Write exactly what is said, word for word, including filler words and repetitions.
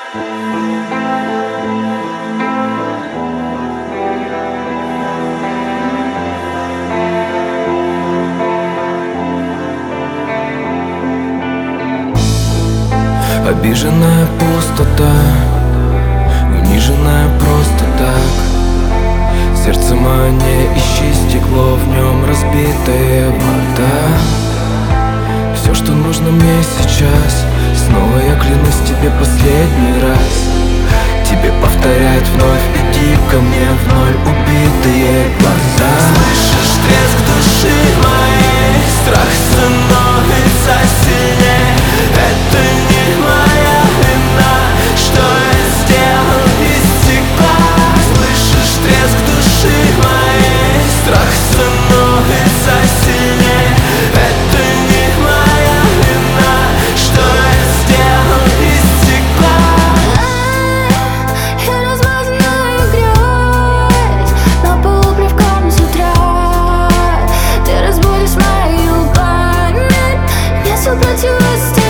Обиженная пустота, униженная просто так. Сердце мое, не ищи стекло, в нем разбитая вода. Все, что нужно мне сейчас, снова я клянусь тебе последний раз. Тебе повторяют вновь, иди ко мне в ноль убитые глаза. Слышишь треск души моей, страх становится сильнее. Это не моя вина, что я сделал из стекла. Слышишь треск души моей, страх становится сильнее. Это не моя вина, что я сделал из стекла. Я размазанная грязь на полу плевком с утра. Ты разбудишь мою память, я сопротивляюсь.